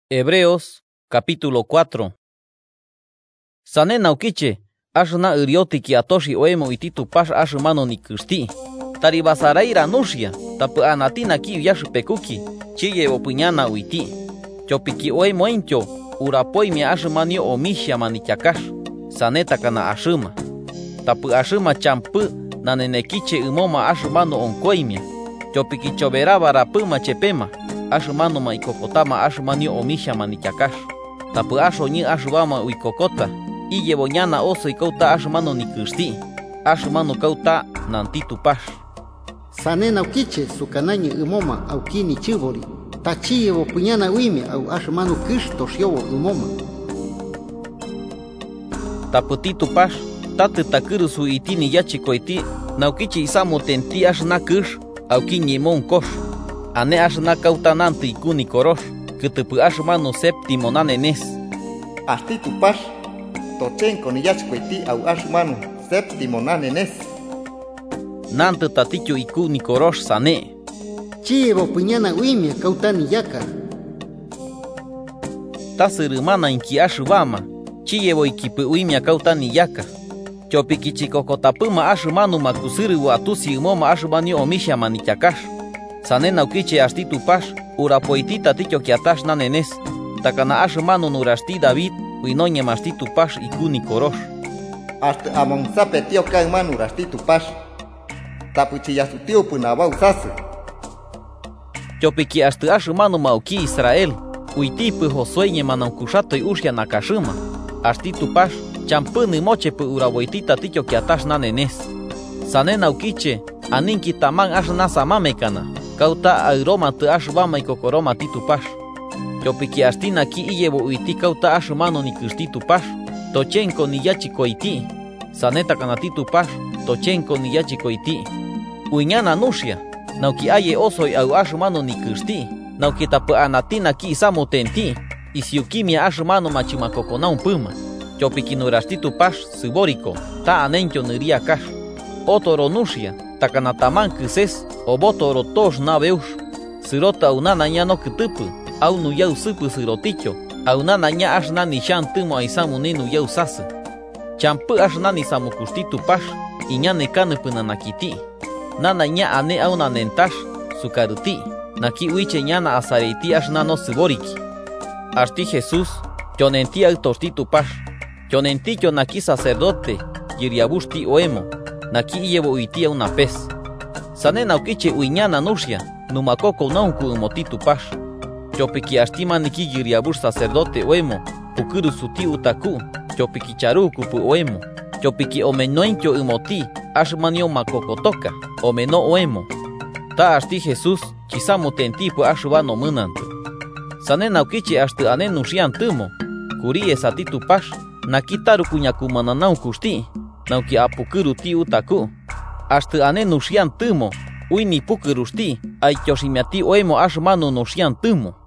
Hebreos capítulo 4. Sane naukiche, ashna uriotiki atoshi oemo ititu pash ashmano ni kusti. Taribasaraira nushia, tapu anatina ki yashpekuki, chiye opuñana uiti. Chopiki oemo encho, urapoimi ashmanio omishia manichakash, saneta kana ashuma. Tapu ashuma champu, nanenekiche umoma ashmano onkoimia. Chopiki choberaba rapuma chepema. Ashmano ma ikokotama ashmanio omisha manichakash. Tapu asho ni ashubama uikokota. Iye boñana oso ikauta ashmano ni kusti. Ashmano kauta nantitu pash. Sane naukiche sukanañi umoma au kini chibori. Tachiye bo puñana uime au ashmano kush yobo umoma. Tapu titu pash. Tate takuru su itini yachikoiti. Naukiche isamo tenti ashna kush au kini mon kosh. Ane ashna kauta nanti ikuni korosh, kutupu ashmano séptimo nanenes. Asti tu pash, tochenko ni yachkuiti au ashmano séptimo nanenes. Nanti taticho ikuni korosh sane. Chiebo puñana uimia kautani yaka. Tasirumana inki ashubama, chiebo ikipu uimia kautani yaka. Chopiki chikokotapuma ashmano makusiri atusi umoma ashmanio omisha manichakash. Sane naukiche asti tu pash, urapoitita ticho kiatash nanenes. Takana ashmano nurasti David, uinoñe masti tu pash ikuni korosh. Hasta amonsape tío kaimanu urasti tu pash. Tapuchiya su tío punaba usase. Chopiki hasta ashmano mauki Israel, uitipu josueñe manankushato y ushya nakashuma. Asti tu pash, champuni mochepu urapoitita ticho kiatash nanenes. Sane naukiche, aninki taman ashna samamekana. Kauta airoma te ashbama ikokoroma titu pash. Chopiki astina ki iyebo uiti kauta ashmano ni kustitu pash. Tochenko ni yachiko iti. Saneta kana titu pash. Tochenko ni yachiko iti. Uñana nushia. Nauki aye osoy au ashmano ni kusti. Nauki tapu anatina ki isamo tenti. Isiukimia ashmano machimakokona un puma. Chopiki nurastitu pash siboriko. Ta anencho niria kash. Otoro nushia. Takanataman kuses. Obotoro tosh nabeush. Sirota unana nya no kutupu. Au nu yau supu siroticho. Au nana nya ashnani shan tumo aisamu ninu yau sasu. Champu ashnani samu kustitu pash. Iñane kanupu nanakiti. Nana nya ane au nanentash. Sukaruti. Naki uiche ñana asareiti ashnano siboriki. Asti Jesús. Chonenti au tortitu pash. Chonenticho naki sacerdote. Yiriabushti oemo. Naki iyevo uitia una pez. Sane naukiche uiñana nushia, numakoko naunku umotitu pash. Chopiki astima niki giriabush sacerdote oemo, pukuru suti utaku, chopiki charuku pu oemo, chopiki omenoincho umoti, ashmanio makokotoka, omeno oemo. Ta asti Jesús, chisamo tentipu ashubano munantu. Sane naukiche ashtu ane nushian tumo, kurie satitu pash, nakitaru kunyakumana naukusti, nauki apukuru ti utaku. Hasta ane nushian tumo, uini pukurusti, ay choshimiati oemo ashmano nushian tumo.